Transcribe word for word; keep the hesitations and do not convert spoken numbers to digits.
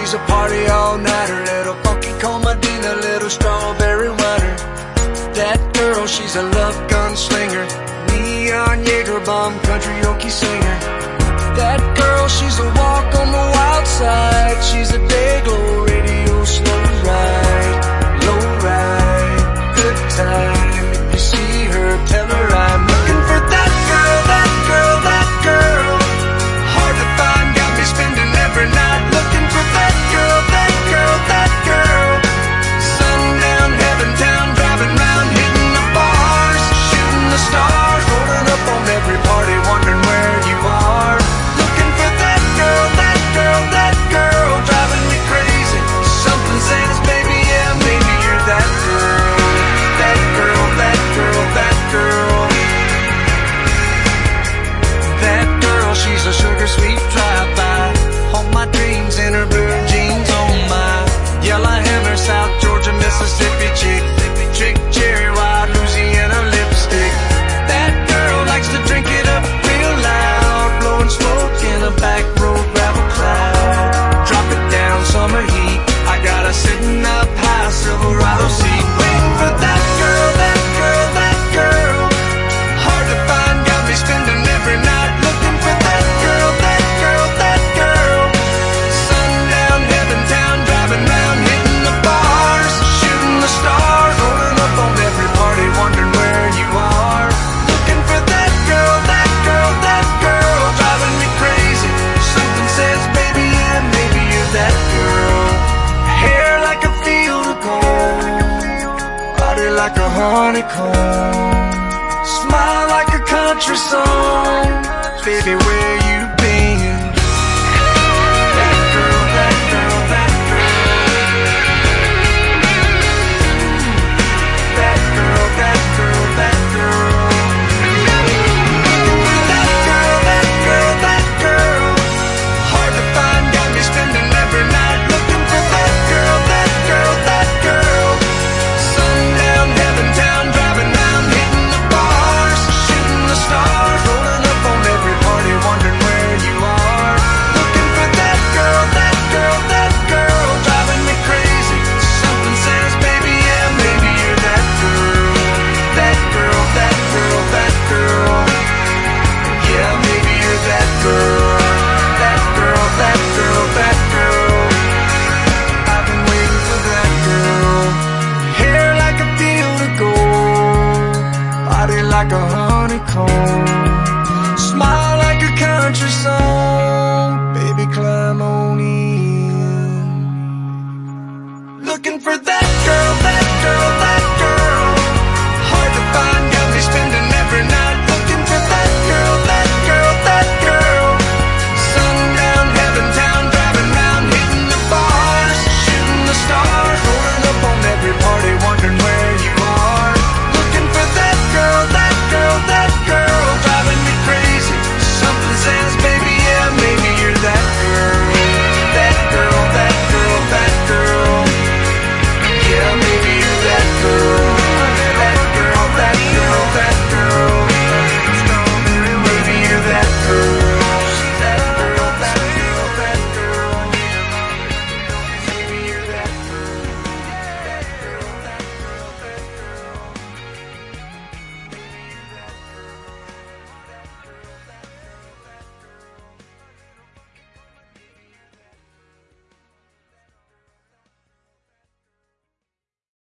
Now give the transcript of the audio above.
she's a party all-nighter. Little funky comadina, little strawberry whiner. That girl, she's a love gunslinger, neon Jaeger bomb, country oaky singer. That girl, she's a walk on the wild side. She's a day glow radio slow ride, low ride, good time. If you see her, tell her I'm looking for that girl, that girl, that girl. Hard to find, got me spending every night looking for that girl, that girl, that girl. Sundown, heaven town, driving round, hitting the bars, shooting the stars, rolling up on every party, wondering where you are. Looking for that girl, that girl, that girl, driving me crazy. Something says, baby, yeah, maybe you're that girl. That girl, that girl, that girl. That girl, she's a sugar sweet drive-by. All my dreams in her blue jeans, oh my. Yellow hammer, South Georgia, Mississippi chick. Chick, cherry wide, Louisiana lipstick. That girl likes to drink it up real loud, blowing smoke in a back road gravel cloud. Drop it down, summer heat. I got her sitting up high, Silverado seat, waiting for that girl, that girl, that girl. Hard to find, got me spending every night looking for that girl, that girl, that girl. Sundown, heaven town, driving round, hitting the bars, shooting the stars, rolling up on every party, wondering where you are. Looking for that girl, that girl, that girl, driving me crazy. Something says, baby, yeah, maybe you're that girl. Hair like a field of gold, body like a honeycomb, smile like a country song. Baby, where you been?